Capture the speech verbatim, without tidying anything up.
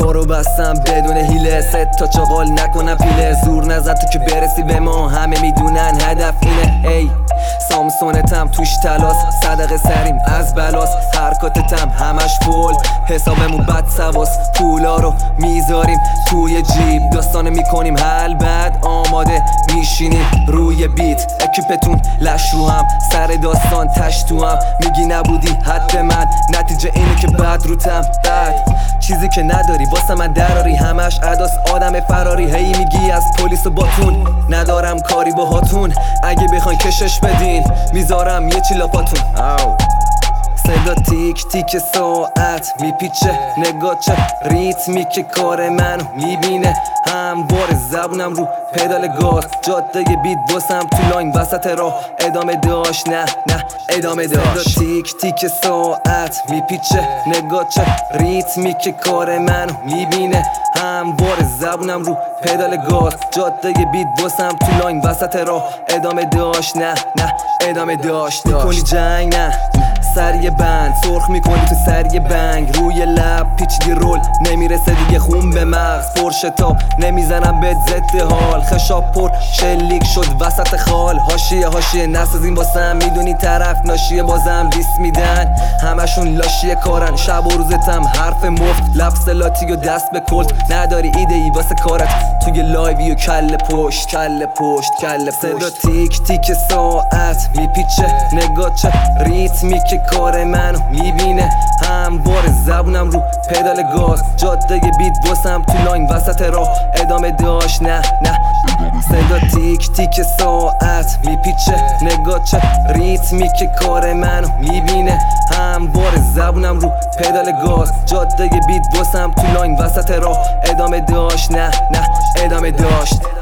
بارو بستم بدون هیله، ست تا چاقال نکنم پیله، زور نزن تو که برسی به ما، همه میدونن هدف اینه. ای سامسونتم توش تلاس، صدقه سریم از بلاس، حرکاتتم همش فول، حسابمون بد سواس، پولا رو میذاریم توی جیب، داستانه میکنیم حل بعد آماده میشینیم روی بیت، اکیپتون لش رو هم، سر داستان تش تو هم، میگی نبودی حد من، نتیجه اینه که بعد روتم بد، چیزی که نداری واسه من دراری، همش عداس آدم فراری، هی میگی از پلیس و باتون، ندارم کاری با هاتون، اگه بخواین کشش بدین میذارم یه چی لاپاتون. صدا تیک تیک ساعت میپیچه، نگاه چه ریتمی که کار منو میبینه، هموار زبونم رو پدال گاز، جاده بیت واسم تو لاین وسط راه، ادامه داشت نه نه ادامه داشت. صدا تیک تیک ساعت میپیچه، نگاه چه ریتمی که کار منو میبینه، هموار زبونم رو پدال گاز، جاده بیت واسم تو لاین وسط راه، ادامه داشت نه نه ادامه داشت. میکنی جنگ نه سر یه بند، سرخ میکنی تو سر یه بنگ، روی لب پیچیدی رول نمیرسه دیگه خون به مغز، پرشتاب نمیزنم به ضد حال، خشاب پر شلیک شد وسط خال، حاشیه حاشیه نسازین واسم، میدونی طرف ناشیه بازم دیس میدن، همشون لاشیه کارن، شب و روزتم حرف مفت، لفظ لاتی و دست به کلت، نداری ایده ای واسه کارت، توی لایوی و کل پشت کل پشت کل پشت. صدا تیک تیک ساعت میپیچه، نگاه چه ریتمی که کار منو میبینه، هموار زبونم رو پدال گاز، جاده بیت واسم تو لاین وسط راه، ادامه داشت نه نه. صدا تیک تیک ساعت میپیچه، نگاه چه ریتمی که کار منو میبینه، هموار زبونم رو پدال گاز، جاده بیت واسم تو لاین وسط راه، ادامه داشت نه نه ادامه داشت.